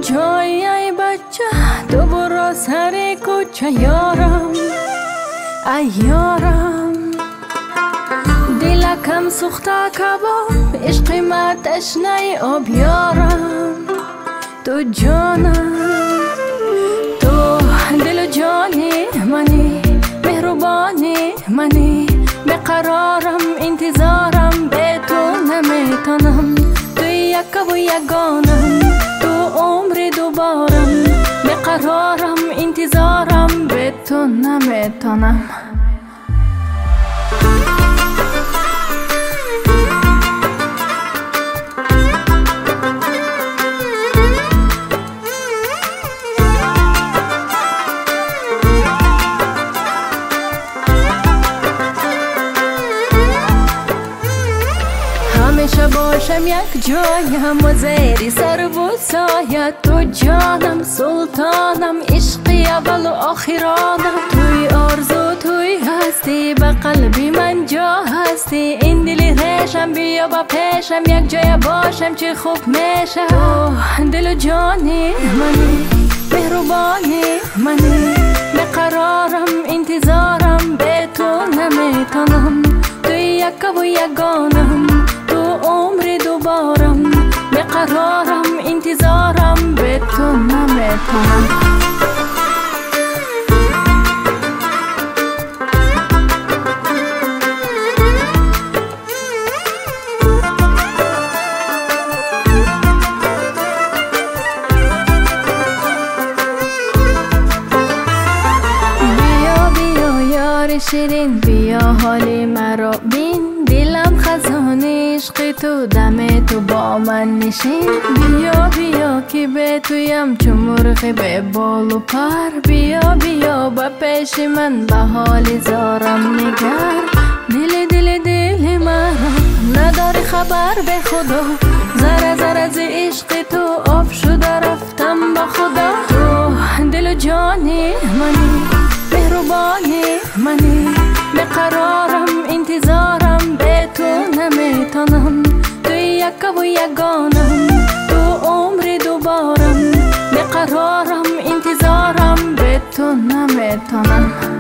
جایی ای بچه تو برو سر کوچه یارم ای یارم دلکم سوخته کباب عشق ما تشنه آب یارم تو جانم تو دل و جانی منی مهربانی منی بقرارم انتظارم به تو نمیتونم تو یک و یگانم تو عمر دوبارم بقرارم انتظارم به تو نمیتونم همیشه باشم یک جایم و زیر سر و سایه تو جانم سلطانم عشقی اول و آخرانم توی آرزو توی هستی به قلبی من جا هستی این دلی ریشم بیا با پیشم یک جای باشم چه خوب میشه دل و جانی منی مهربانی منی بقرارم انتظارم به تو نمیتونم توی یک و یگانم عمر دوبارم بقرارم انتظارم به تو نمیتونم بیا بیا یار شیرین بیا حالی مرا بین دلم خزانه عشق تو دم تو با من نشین بیا بیا که به تویم چو مرغ به بال و پر بیا بیا با پیش من به حال زارم نگر دل مرا نداری خبر به خدا ذره ذره ز عشق تو آب شده رفتم با خدا تو دل و جانی منی مهربانی منی بقرارم انتظارم به تو نمیتونم تو یک و یگانم تو عمر دوبارم بقرارم انتظارم به تو نمیتونم